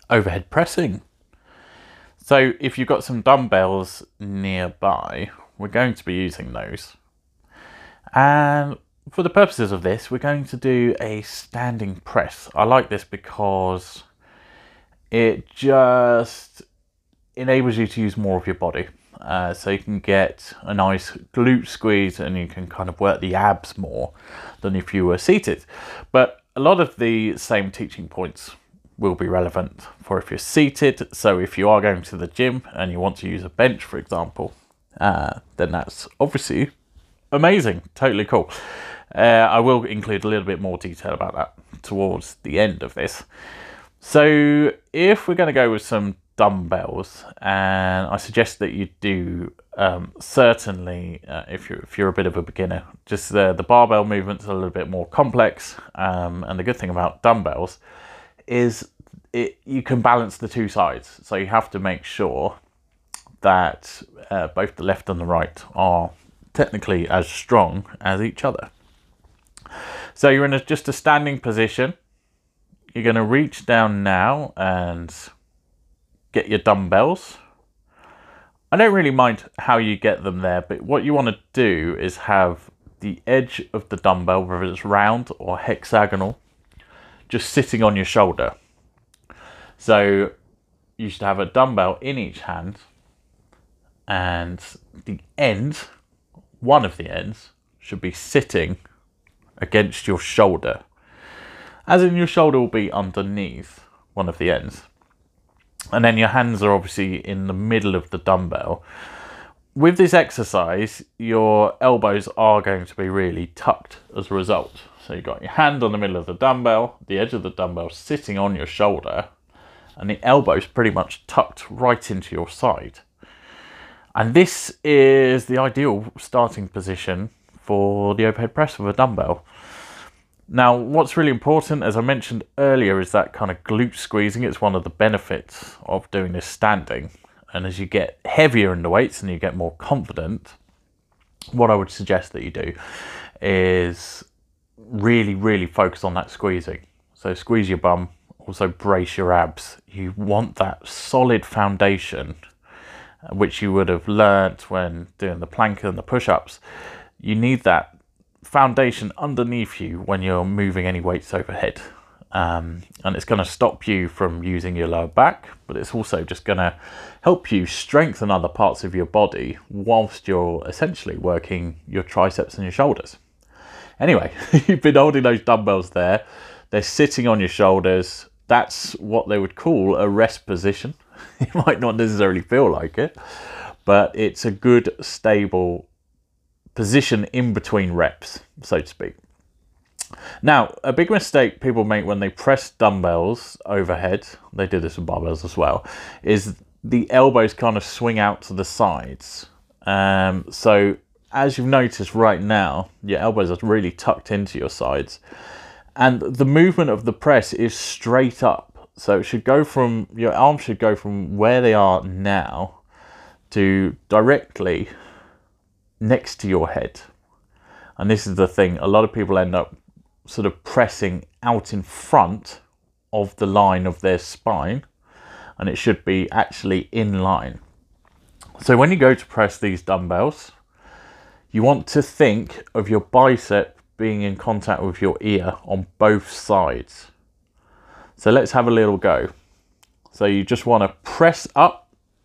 overhead pressing. So if you've got some dumbbells nearby, we're going to be using those. And for the purposes of this, we're going to do a standing press. I like this because it just enables you to use more of your body. So you can get a nice glute squeeze and you can kind of work the abs more than if you were seated. But a lot of the same teaching points will be relevant for if you're seated. So if you are going to the gym and you want to use a bench, for example, then that's obviously amazing, totally cool. I will include a little bit more detail about that towards the end of this. So if we're going to go with some dumbbells, and I suggest that you do certainly if you're a bit of a beginner, just the barbell movements are a little bit more complex, and the good thing about dumbbells is you can balance the two sides, so you have to make sure that both the left and the right are technically as strong as each other. So you're in just a standing position. You're going to reach down now and get your dumbbells. I don't really mind how you get them there, but what you want to do is have the edge of the dumbbell, whether it's round or hexagonal, just sitting on your shoulder. So you should have a dumbbell in each hand, and the end, one of the ends, should be sitting against your shoulder. As in, your shoulder will be underneath one of the ends. And then your hands are obviously in the middle of the dumbbell. With this exercise, your elbows are going to be really tucked as a result. So you've got your hand on the middle of the dumbbell, the edge of the dumbbell sitting on your shoulder, and the elbows pretty much tucked right into your side. And this is the ideal starting position for the overhead press with a dumbbell. Now, what's really important, as I mentioned earlier, is that kind of glute squeezing. It's one of the benefits of doing this standing. And as you get heavier in the weights and you get more confident, what I would suggest that you do is really, really focus on that squeezing. So squeeze your bum, also brace your abs. You want that solid foundation, which you would have learnt when doing the plank and the push-ups. You need that foundation underneath you when you're moving any weights overhead, and it's going to stop you from using your lower back, but it's also just going to help you strengthen other parts of your body whilst you're essentially working your triceps and your shoulders. Anyway, you've been holding those dumbbells there, they're sitting on your shoulders. That's what they would call a rest position. It might not necessarily feel like it, but it's a good stable position in between reps, so to speak. Now, a big mistake people make when they press dumbbells overhead, they do this with barbells as well, is the elbows kind of swing out to the sides. So as you've noticed right now, your elbows are really tucked into your sides, and the movement of the press is straight up. So it should go from, your arms should go from where they are now to directly next to your head. And this is the thing, a lot of people end up sort of pressing out in front of the line of their spine, and it should be actually in line. So when you go to press these dumbbells, you want to think of your bicep being in contact with your ear on both sides. So let's have a little go. So you just want to press up.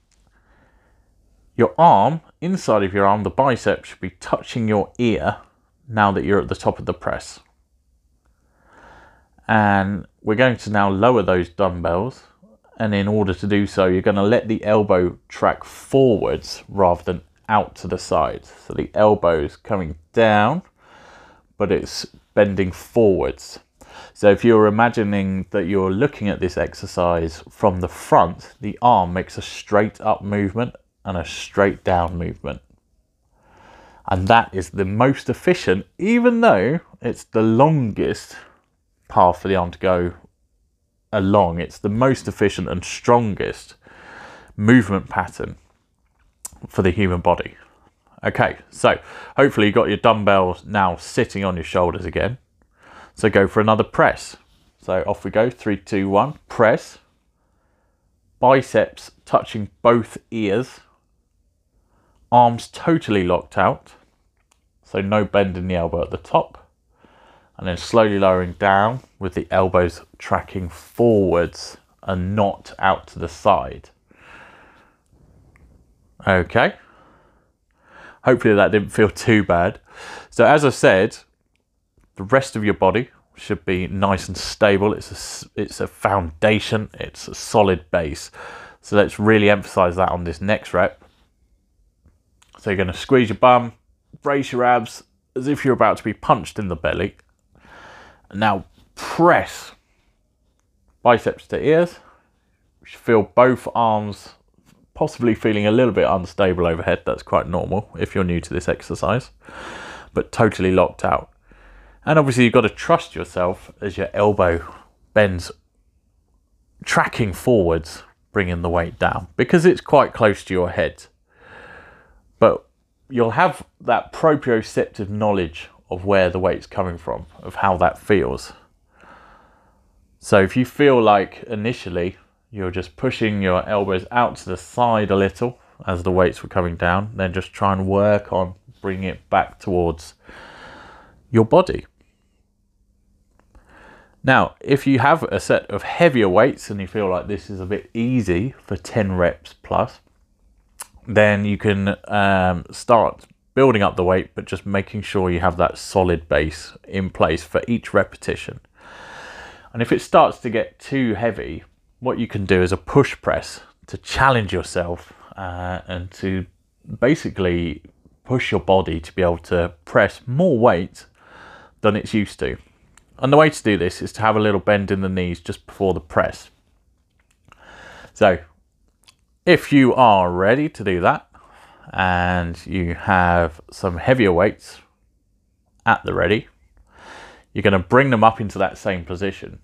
Your arm, inside of your arm, the bicep should be touching your ear now that you're at the top of the press. And we're going to now lower those dumbbells. And in order to do so, you're going to let the elbow track forwards rather than out to the side. So the elbow's coming down, but it's bending forwards. So if you're imagining that you're looking at this exercise from the front, the arm makes a straight up movement and a straight down movement. And that is the most efficient, even though it's the longest path for the arm to go along. It's the most efficient and strongest movement pattern for the human body. Okay, so hopefully you got your dumbbell now sitting on your shoulders again. So go for another press. So off we go, 3, 2, 1, press. biceps touching both ears, arms totally locked out, so no bend in the elbow at the top, and then slowly lowering down with the elbows tracking forwards and not out to the side. Okay. Hopefully that didn't feel too bad. So as I said, the rest of your body should be nice and stable. It's a foundation, it's a solid base. So let's really emphasize that on this next rep. So you're going to squeeze your bum, brace your abs as if you're about to be punched in the belly. Now press biceps to ears. You should feel both arms possibly feeling a little bit unstable overhead. That's quite normal if you're new to this exercise, but totally locked out. And obviously you've got to trust yourself as your elbow bends, tracking forwards, bringing the weight down, because it's quite close to your head. But you'll have that proprioceptive knowledge of where the weight's coming from, of how that feels. So if you feel like initially you're just pushing your elbows out to the side a little as the weights were coming down, then just try and work on bringing it back towards your body. Now, if you have a set of heavier weights and you feel like this is a bit easy for 10 reps plus, then you can start building up the weight, but just making sure you have that solid base in place for each repetition. And if it starts to get too heavy, what you can do is a push press to challenge yourself and to basically push your body to be able to press more weight than it's used to. And the way to do this is to have a little bend in the knees just before the press. So if you are ready to do that and you have some heavier weights at the ready, you're going to bring them up into that same position.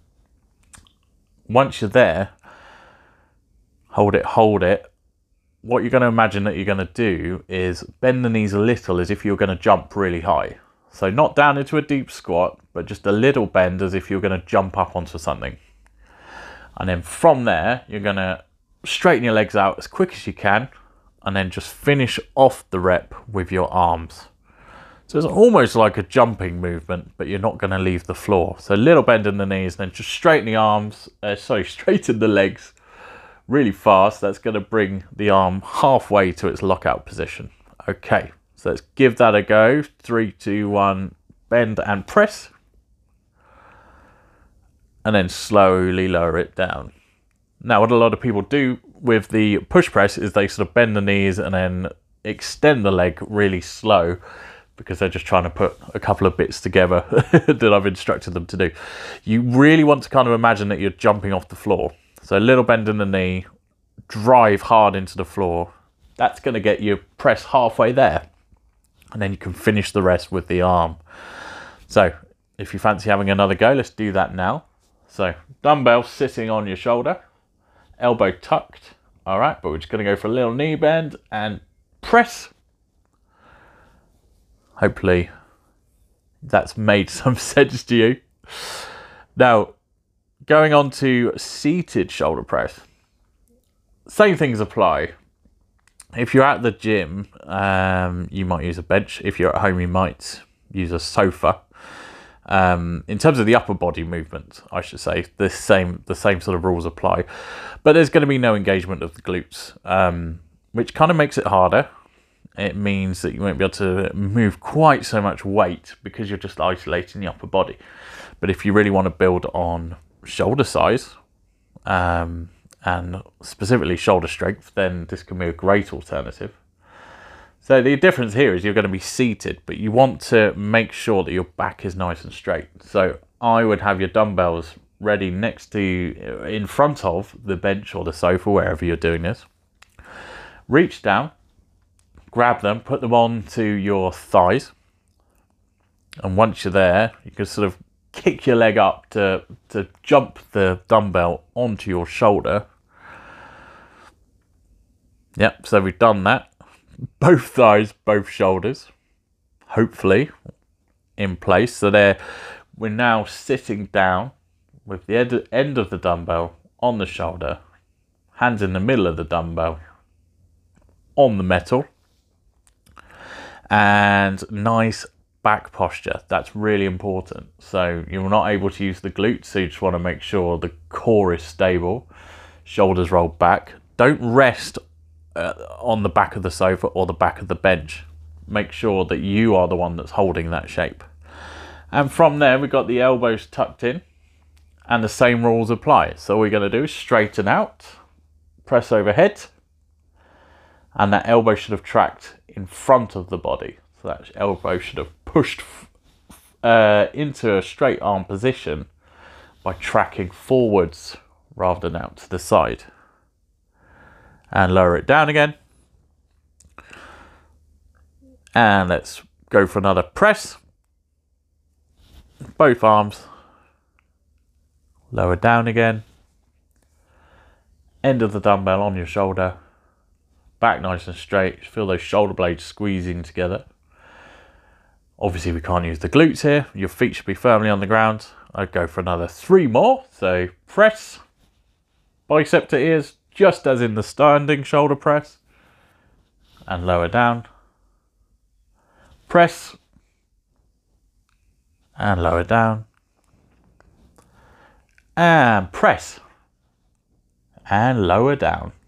Once you're there, hold it. What you're going to imagine that you're going to do is bend the knees a little as if you're going to jump really high. So not down into a deep squat, but just a little bend as if you're going to jump up onto something. And then from there, you're going to straighten your legs out as quick as you can, and then just finish off the rep with your arms. So it's almost like a jumping movement, but you're not going to leave the floor. So a little bend in the knees, then just straighten the arms, straighten the legs really fast. That's going to bring the arm halfway to its lockout position. Okay, so let's give that a go. 3, 2, 1, bend and press. And then slowly lower it down. Now, what a lot of people do with the push press is they sort of bend the knees and then extend the leg really slow, because they're just trying to put a couple of bits together that I've instructed them to do. You really want to kind of imagine that you're jumping off the floor. So a little bend in the knee, drive hard into the floor. That's going to get you press halfway there. And then you can finish the rest with the arm. So if you fancy having another go, let's do that now. So dumbbell sitting on your shoulder, elbow tucked. All right, but we're just going to go for a little knee bend and press. Hopefully that's made some sense to you. Now, going on to seated shoulder press. Same things apply. If you're at the gym, you might use a bench. If you're at home, you might use a sofa. In terms of the upper body movement, I should say, the same sort of rules apply. But there's going to be no engagement of the glutes, which kind of makes it harder. It means that you won't be able to move quite so much weight because you're just isolating the upper body. But if you really want to build on shoulder size and specifically shoulder strength, then this can be a great alternative. So the difference here is you're going to be seated, but you want to make sure that your back is nice and straight. So I would have your dumbbells ready next to you, in front of the bench or the sofa, wherever you're doing this. Reach down. Grab them, put them onto your thighs, and once you're there, you can sort of kick your leg up to jump the dumbbell onto your shoulder. Yep, so we've done that. Both thighs, both shoulders, hopefully in place. So we're now sitting down with the end of the dumbbell on the shoulder, hands in the middle of the dumbbell on the metal, and nice back posture. That's really important. So you're not able to use the glutes, so you just want to make sure the core is stable, shoulders rolled back. Don't rest on the back of the sofa or the back of the bench. Make sure that you are the one that's holding that shape. And from there, we've got the elbows tucked in, and the same rules apply. So all we're going to do is straighten out, press overhead, and that elbow should have tracked in front of the body. So that elbow should have pushed into a straight arm position by tracking forwards rather than out to the side. And lower it down again. And let's go for another press. Both arms. Lower down again. End of the dumbbell on your shoulder. Back nice and straight. Feel those shoulder blades squeezing together. Obviously we can't use the glutes here. Your feet should be firmly on the ground. I'd go for another 3 more. So press. Bicep to ears, just as in the standing shoulder press. And lower down. Press. And lower down. And press. And lower down.